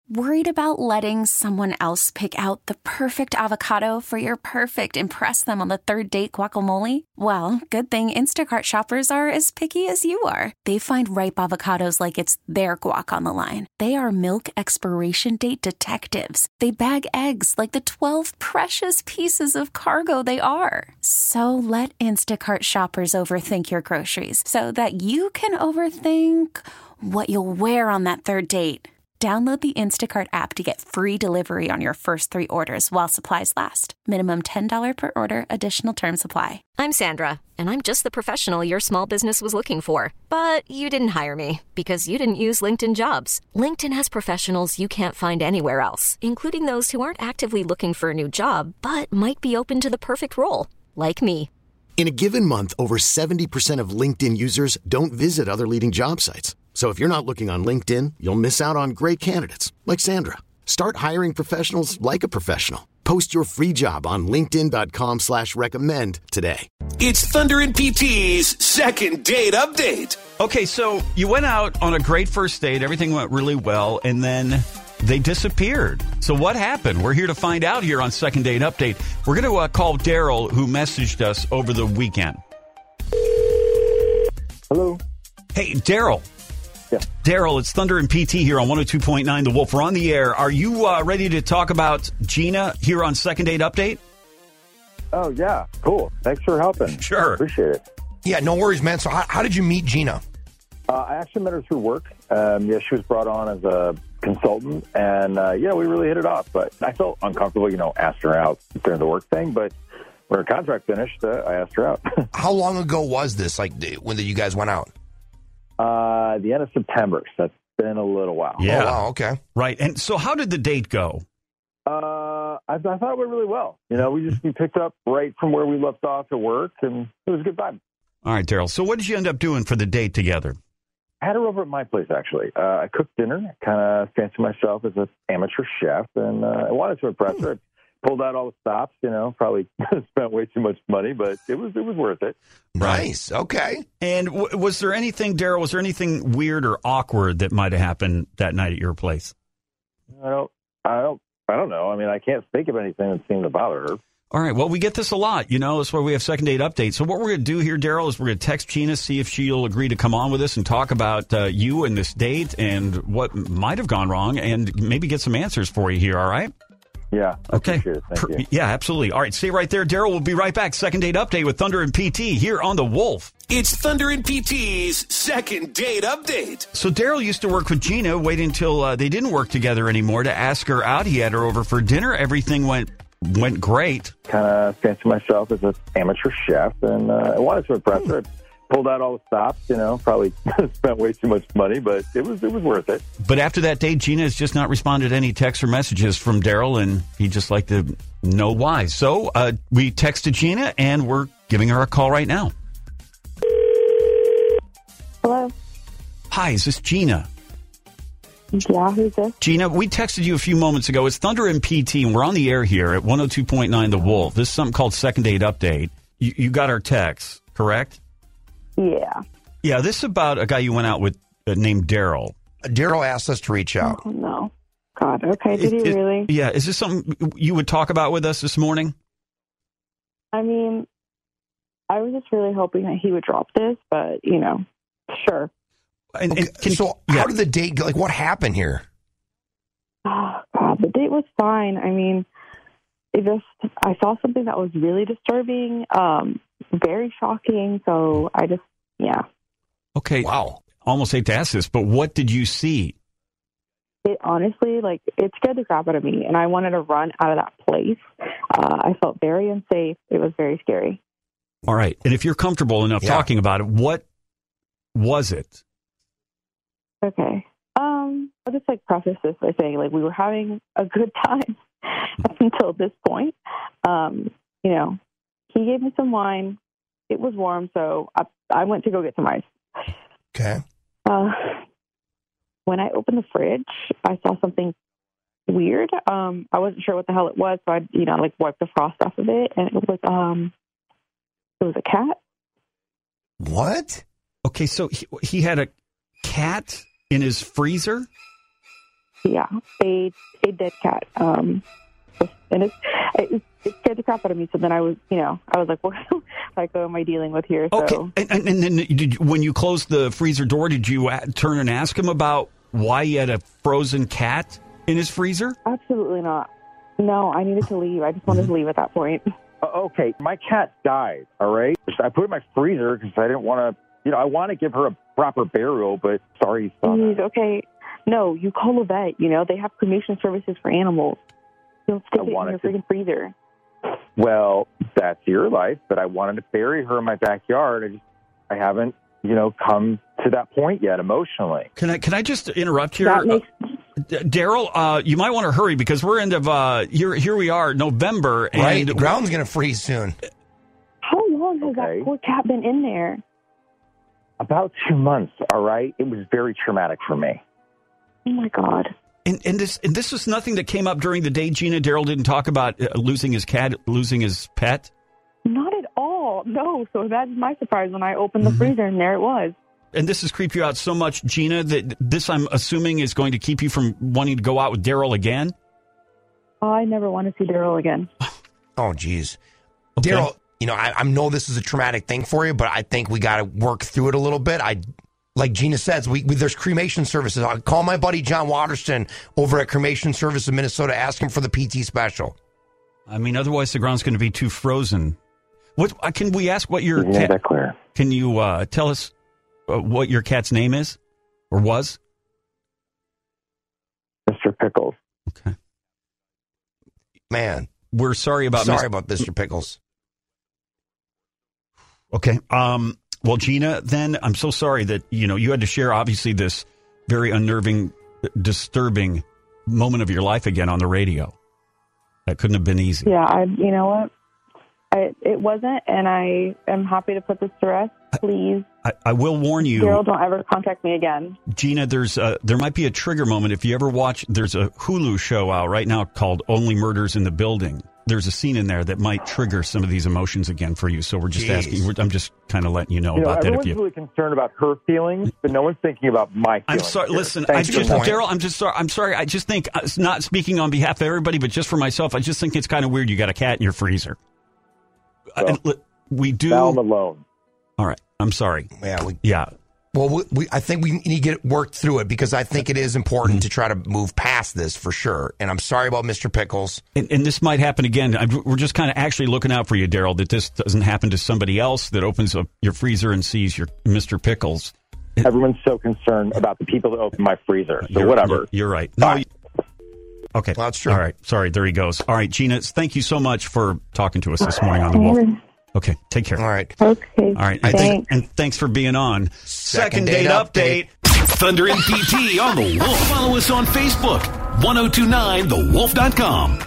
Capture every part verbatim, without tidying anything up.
Worried about letting someone else pick out the perfect avocado for your perfect impress them on the third date guacamole? Well, good thing Instacart shoppers are as picky as you are. They find ripe avocados like it's their guac on the line. They are milk expiration date detectives. They bag eggs like the twelve precious pieces of cargo they are. So let Instacart shoppers overthink your groceries so that you can overthink what you'll wear on that third date. Download the Instacart app to get free delivery on your first three orders while supplies last. Minimum ten dollars per order. Additional terms apply. I'm Sandra, and I'm just the professional your small business was looking for. But you didn't hire me because you didn't use LinkedIn Jobs. LinkedIn has professionals you can't find anywhere else, including those who aren't actively looking for a new job, but might be open to the perfect role, like me. In a given month, over seventy percent of LinkedIn users don't visit other leading job sites. So if you're not looking on LinkedIn, you'll miss out on great candidates like Sandra. Start hiring professionals like a professional. Post your free job on linkedin.com slash recommend today. It's Thunder and P T's second date update. Okay, so you went out on a great first date. Everything went really well, and then they disappeared. So what happened? We're here to find out here on Second Date Update. We're going to uh, call Daryl, who messaged us over the weekend. Hello. Hey, Daryl. Yeah. Daryl, it's Thunder and P T here on one oh two point nine The Wolf. We're on the air. Are you uh, ready to talk about Gina here on Second Date Update? Oh, yeah. Cool. Thanks for helping. Sure. Appreciate it. Yeah, no worries, man. So how, how did you meet Gina? Uh, I actually met her through work. Um, yeah, she was brought on as a consultant, and uh, yeah, we really hit it off. But I felt uncomfortable, you know, asked her out during the work thing. But when her contract finished, uh, I asked her out. How long ago was this, like, when you guys went out? uh, the end of September. So that's been a little while. Yeah. Oh, wow, okay. Right. And so how did the date go? Uh, I, I thought it went really well. You know, we just we picked up right from where we left off at work, and it was a good time. All right, Daryl. So what did you end up doing for the date together? I had her over at my place, actually. Uh, I cooked dinner, kind of fancied myself as an amateur chef, and uh, I wanted to impress her. I pulled out all the stops, you know, probably spent way too much money, but it was it was worth it. Nice. Okay. And w- was there anything, Daryl, was there anything weird or awkward that might have happened that night at your place? I don't, I don't, I don't know. I mean, I can't think of anything that seemed to bother her. All right. Well, we get this a lot. You know, that's why we have Second Date Update. So what we're going to do here, Daryl, is we're going to text Gina, see if she'll agree to come on with us and talk about uh, you and this date and what might have gone wrong and maybe get some answers for you here. All right? Yeah. I Okay. appreciate it. Thank Per- you. Yeah, absolutely. All right. Stay right there, Daryl. We'll be right back. Second Date Update with Thunder and P T here on The Wolf. It's Thunder and P T's second date update. So Daryl used to work with Gina, wait until uh, they didn't work together anymore to ask her out. He had her over for dinner. Everything went went great. Kind of fancied myself as an amateur chef, and uh, I wanted to impress her. I pulled out all the stops, you know, probably spent way too much money, but it was it was worth it. But after that date, Gina has just not responded to any texts or messages from Daryl, and he'd just like to know why. So uh, we texted Gina, and we're giving her a call right now. Hello. Hi, is this Gina? Yeah, who's this? Gina, we texted you a few moments ago. It's Thunder and P T, and we're on the air here at one oh two point nine The Wolf. This is something called Second Date Update. You, you got our text, correct? Yeah. Yeah, this is about a guy you went out with uh, named Daryl. Daryl asked us to reach out. Oh, no. God, okay. Did Is- he is- really? Yeah, is this something you would talk about with us this morning? I mean, I was just really hoping that he would drop this, but, you know, sure. And, Okay, and can, so yeah. how did the date go? Like, what happened here? Oh, God, the date was fine. I mean, it just, I saw something that was really disturbing, um, very shocking. So I just, yeah. Okay. Wow. Almost hate to ask this, but what did you see? It honestly, like, it scared the crap out of me, and I wanted to run out of that place. Uh, I felt very unsafe. It was very scary. All right. And if you're comfortable enough Yeah. talking about it, what was it? Okay. Um, I'll just like preface this by saying like we were having a good time up until this point. Um, you know, he gave me some wine. It was warm, so I, I went to go get some ice. Okay. Uh, when I opened the fridge, I saw something weird. Um, I wasn't sure what the hell it was, so I, you know, like wiped the frost off of it, and it was um, it was a cat. What? Okay, so he, he had a cat in his freezer? yeah, a a dead cat. Um, and it, it it scared the crap out of me. So then I was, you know, I was like, what like what am I dealing with here? So. Okay, and, and, and then did you, when you closed the freezer door, did you turn and ask him about why he had a frozen cat in his freezer? Absolutely not. No, I needed to leave. I just wanted mm-hmm. to leave at that point. Uh, okay, my cat died, all right? I put it in my freezer because I didn't want to, you know, I want to give her a proper burial, but sorry you saw that. Okay, no, you call a vet, you know, they have cremation services for animals. Don't stick it in your freaking freezer. Well, that's your life, but I wanted to bury her in my backyard. I just, I haven't, you know, come to that point yet emotionally. Can I, can I just interrupt here? That makes Daryl, uh, you might want to hurry because we're end of uh, here. Here we are, November, and right. The ground's going to freeze soon. How long has okay. that poor cat been in there? About two months. All right, it was very traumatic for me. Oh my God! And, and this and this was nothing that came up during the day. Gina, Daryl didn't talk about uh, losing his cat, losing his pet. Not at all. No. So that's my surprise when I opened the mm-hmm. freezer and there it was. And this has creeped you out so much, Gina, that this, I'm assuming, is going to keep you from wanting to go out with Daryl again? I never want to see Daryl again. Oh, geez. Okay. Daryl, you know, I, I know this is a traumatic thing for you, but I think we got to work through it a little bit. I, like Gina says, we, we there's cremation services. I'll call my buddy John Waterston over at Cremation Service in Minnesota, ask him for the P T special. I mean, otherwise the ground's going to be too frozen. What uh, can we ask what your yeah, cat... that clear. Can you uh, tell us Uh, what your cat's name is or was? Mister Pickles. Okay. Man. We're sorry about Sorry Mister about Mister Pickles. Okay. Um, well, Gina, then I'm so sorry that, you know, you had to share obviously this very unnerving, disturbing moment of your life again on the radio. That couldn't have been easy. Yeah, I, you know what? I, it wasn't, and I am happy to put this to rest. Please. I, I will warn you. Daryl, don't ever contact me again. Gina, there's a, there might be a trigger moment. If you ever watch, there's a Hulu show out right now called Only Murders in the Building. There's a scene in there that might trigger some of these emotions again for you. So we're just Jeez. asking. We're, I'm just kind of letting you know You know, about that. If everyone's you, really concerned about her feelings, but no one's thinking about my I'm feelings. sorry. here. Listen, Thank I you. just, Daryl, I'm just sorry. I'm sorry. I just think, uh, not speaking on behalf of everybody, but just for myself, I just think it's kind of weird. You got a cat in your freezer. Well, uh, we do. Now I'm alone. All right. I'm sorry. Yeah. We, Yeah. Well, we, we, I think we need to get worked through it because I think it is important to try to move past this for sure. And I'm sorry about Mister Pickles. And, and this might happen again. I'm, we're just kind of actually looking out for you, Daryl, that this doesn't happen to somebody else that opens up your freezer and sees your Mister Pickles. Everyone's so concerned about the people that open my freezer. So You're, whatever. You're, you're right. No. You, okay. Well, that's true. All right. Sorry. There he goes. All right, Gina, thank you so much for talking to us this morning on The Wolf. Okay. Take care. All right. Okay. All right. Thanks. And, and thanks for being on Second Date Update. Thunder and P T on The Wolf. Follow us on Facebook. ten twenty-nine the wolf dot com.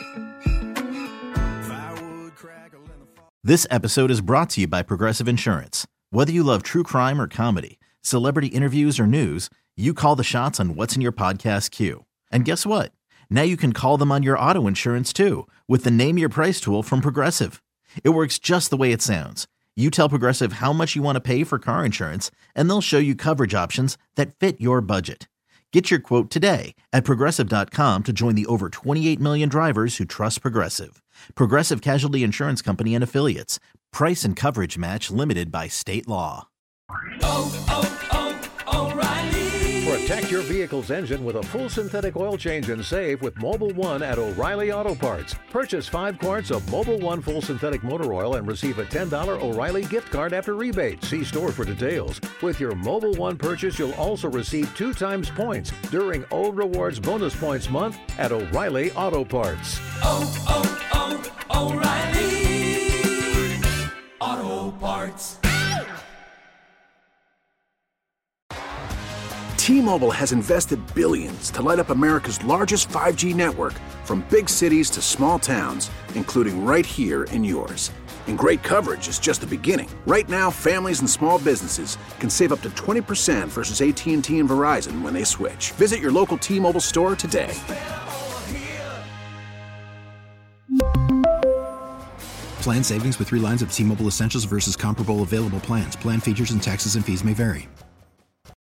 This episode is brought to you by Progressive Insurance. Whether you love true crime or comedy, celebrity interviews or news, you call the shots on what's in your podcast queue. And guess what? Now you can call them on your auto insurance too with the Name Your Price tool from Progressive. It works just the way it sounds. You tell Progressive how much you want to pay for car insurance, and they'll show you coverage options that fit your budget. Get your quote today at Progressive dot com to join the over twenty-eight million drivers who trust Progressive. Progressive Casualty Insurance Company and Affiliates. Price and coverage match limited by state law. Oh, oh, oh, O'Reilly. Protect your vehicle's engine with a full synthetic oil change and save with Mobil one at O'Reilly Auto Parts. Purchase five quarts of Mobil one full synthetic motor oil and receive a ten dollars O'Reilly gift card after rebate. See store for details. With your Mobil one purchase, you'll also receive two times points during O Rewards Bonus Points Month at O'Reilly Auto Parts. Oh, oh, oh, O'Reilly Auto Parts. T-Mobile has invested billions to light up America's largest five G network, from big cities to small towns, including right here in yours. And great coverage is just the beginning. Right now, families and small businesses can save up to twenty percent versus A T and T and Verizon when they switch. Visit your local T-Mobile store today. Plan savings with three lines of T-Mobile Essentials versus comparable available plans. Plan features and taxes and fees may vary.